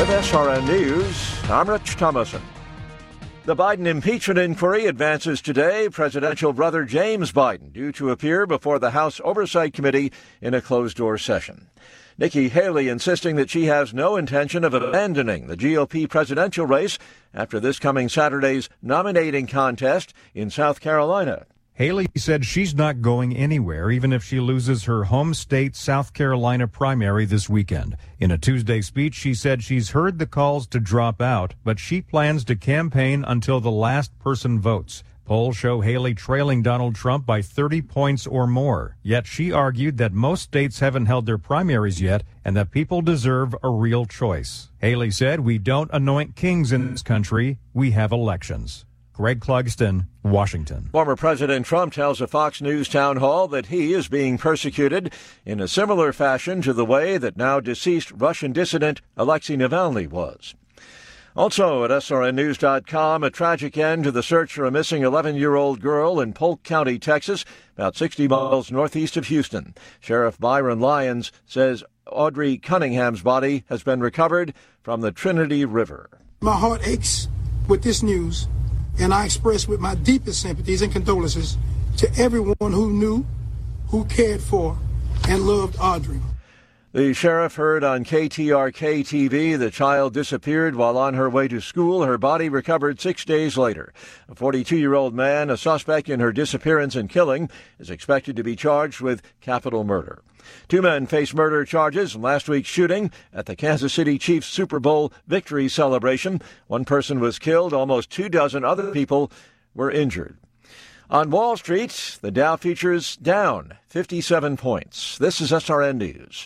With SRN News, I'm Rich Thomason. The Biden impeachment inquiry advances today. Presidential brother James Biden due to appear before the House Oversight Committee in a closed-door session. Nikki Haley insisting that she has no intention of abandoning the GOP presidential race after this coming Saturday's nominating contest in South Carolina. Haley said she's not going anywhere, even if she loses her home state, South Carolina primary this weekend. In a Tuesday speech, she said she's heard the calls to drop out, but she plans to campaign until the last person votes. Polls show Haley trailing Donald Trump by 30 points or more. Yet she argued that most states haven't held their primaries yet and that people deserve a real choice. Haley said, "We don't anoint kings in this country. We have elections." Greg Clugston, Washington. Former President Trump tells a Fox News town hall that he is being persecuted in a similar fashion to the way that now deceased Russian dissident Alexei Navalny was. Also at SRNnews.com, a tragic end to the search for a missing 11-year-old girl in Polk County, Texas, about 60 miles northeast of Houston. Sheriff Byron Lyons says Audrey Cunningham's body has been recovered from the Trinity River. My heart aches with this news, and I express with my deepest sympathies and condolences to everyone who knew, who cared for, and loved Audrey. The sheriff heard on KTRK TV the child disappeared while on her way to school. Her body recovered 6 days later. A 42-year-old man, a suspect in her disappearance and killing, is expected to be charged with capital murder. 2 men face murder charges in last week's shooting at the Kansas City Chiefs Super Bowl victory celebration. 1 person was killed. Almost 24 other people were injured. On Wall Street, the Dow futures down 57 points. This is SRN News.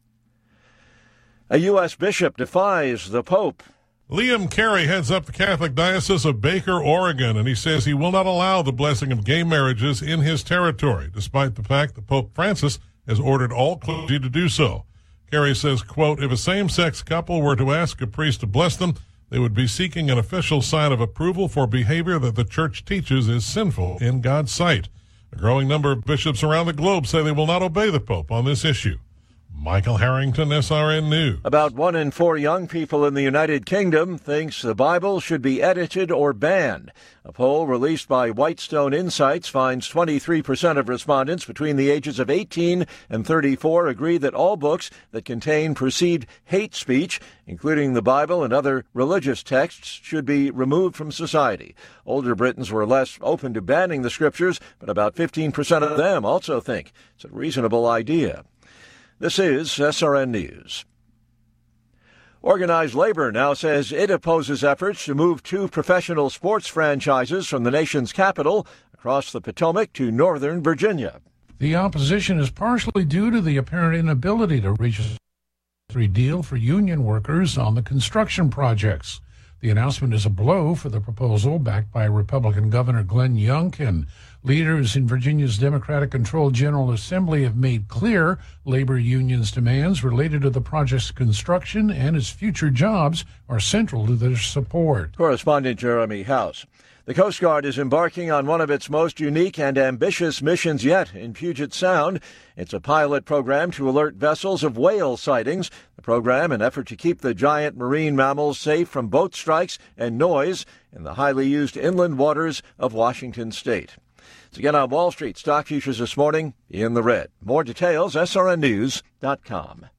A U.S. bishop defies the Pope. Liam Carey heads up the Catholic Diocese of Baker, Oregon, and he says he will not allow the blessing of gay marriages in his territory, despite the fact that Pope Francis has ordered all clergy to do so. Carey says, quote, if a same-sex couple were to ask a priest to bless them, they would be seeking an official sign of approval for behavior that the church teaches is sinful in God's sight. A growing number of bishops around the globe say they will not obey the Pope on this issue. Michael Harrington, SRN News. About 1 in 4 young people in the United Kingdom thinks the Bible should be edited or banned. A poll released by Whitestone Insights finds 23% of respondents between the ages of 18 and 34 agree that all books that contain perceived hate speech, including the Bible and other religious texts, should be removed from society. Older Britons were less open to banning the scriptures, but about 15% of them also think it's a reasonable idea. This is SRN News. Organized labor now says it opposes efforts to move 2 professional sports franchises from the nation's capital across the Potomac to Northern Virginia. The opposition is partially due to the apparent inability to reach a deal for union workers on the construction projects. The announcement is a blow for the proposal backed by Republican Governor Glenn Youngkin. Leaders in Virginia's Democratic-controlled General Assembly have made clear labor unions' demands related to the project's construction and its future jobs are central to their support. Correspondent Jeremy House. The Coast Guard is embarking on one of its most unique and ambitious missions yet in Puget Sound. It's a pilot program to alert vessels of whale sightings. The program, an effort to keep the giant marine mammals safe from boat strikes and noise in the highly used inland waters of Washington state. So again on Wall Street, stock futures this morning in the red. More details, srnnews.com.